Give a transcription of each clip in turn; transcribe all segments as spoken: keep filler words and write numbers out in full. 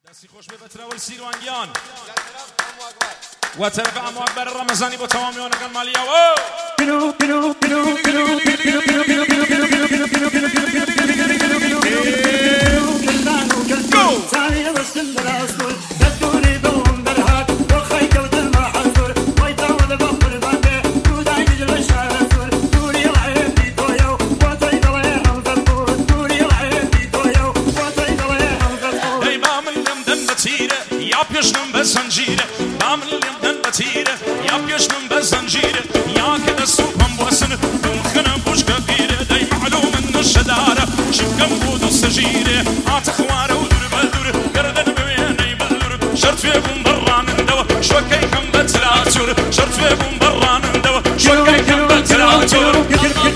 دستی خوش به بتراوی سیروانگیان و طرف عمو اکبر رمضانی با تمامیان مالیا يابيشنم بزنجيره بعمل اليمن بتيره يابيشنم بزنجيره يا كده سوقهم بوسن مخنا بوش كبيره داي معلوم انه الشداره شوف كم بود السجيره عات خواره ودور بدور قردن بويني بدور شرط في بون بران ندوه شوكي كم بتلاتور شرط في بون بران ندوه شوكي كم بتلاتور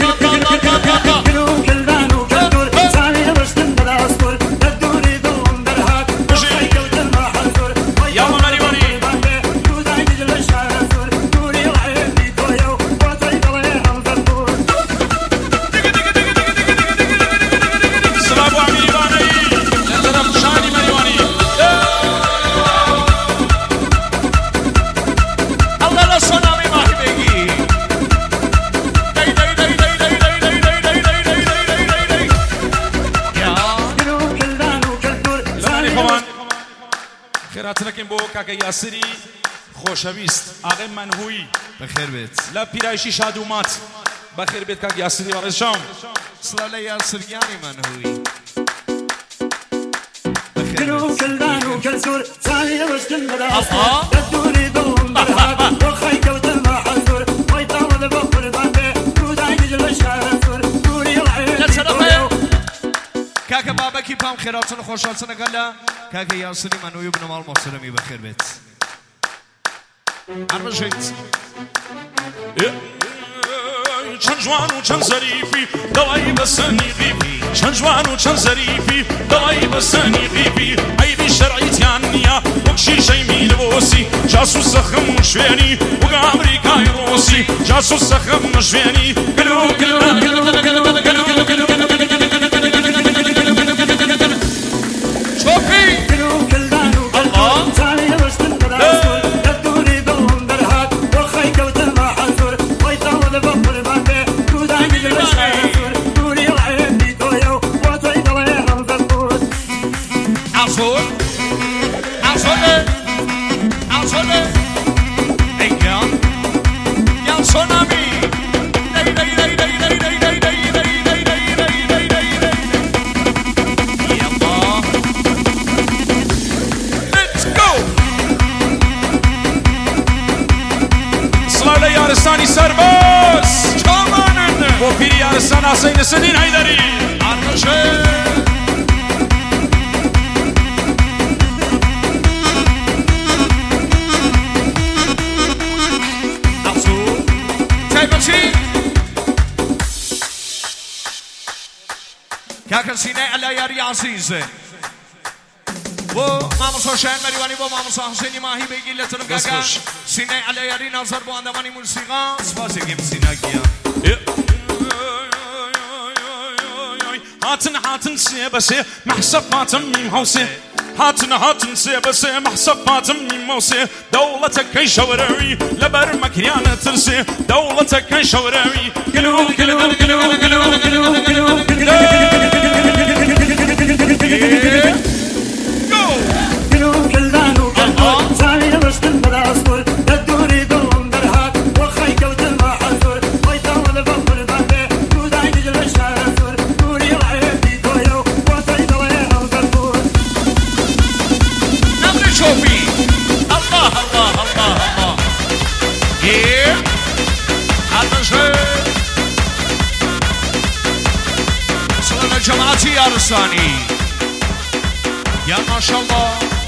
خیراتنکیم بو کاک یاسری خوشویست آقای منهوی بخیر بیت لا پیرایشی شادومات بخیر بیت کاک یاسری وارد شام سلاله یاسریانی منهوی كلو كلدانو كالسور ثانية وسكن بالعصر تدوري دوم برهاب وخيك وتلمع حزور ويطاول بفر بامبي كوداي نجل الشارسور دوري العين كاكا بابا كي بام خيراتنا خوشحالتنا قال كاكا ياسري منوي بن مال محترمي بخير بيت عرب جيت چند جوان و چند ظریفی دوایی بسنی غیبی چند جوان و چند ظریفی دوایی بسنی غیبی عیبی شرعیتیان نیا وکشی شیمی لبوسی جاسوس خم مشوینی وگا امریکای روسی جاسوس خم مشوینی گلو گلو گلو گلو گلو گلو گلو شوفي كلو كلدانو كالسور ثانية وسكن بالعصر تدوري دوم برهاب وخيك وتلمع حزور ويطاول بفر بامبي كوداي نجل الشارسور دوري العين دي تويو وتيد العين الزبور عصور عصور عصور ايكان يا سونامي داي داي داي داي داي داي داي داي داي داي داي داي داي داي يلا ليتس جو سلاله یارستانی سرباز كمان با پیری یارستان حسین سدین حیدری عرشه عصور تايبتي كاكا سيناء على ياري عزيزة و ماموس حسین مریوانی با ماموس حسینی ماهی بگی لطرم كاكا سيناء على ياري نظر بو اندواني موسیقى سپاسی گیم سيناء گیا هاتن هاتن سيبسي محسب فاتم ميم هوسي هاتن هاتن سيبسي محسب فاتم ميم هوسي دولتك كي شوراوي لبر مكريانة ترسي دولتك كي شوراوي قلو قلو قلو قلو قلو قلو كلو كلدانو كالسور ثانية وسكن بالعصر تدوري دوم برهاب وخيك وتلمع حزور ويطاول بفر بامبي كوداي نجل الشارسور دوري العين دي تويو وتيد العين الزبور نمر شوفي الله الله الله الله yeah عرشه سلام جماعتي يا رساني يا ما شاء الله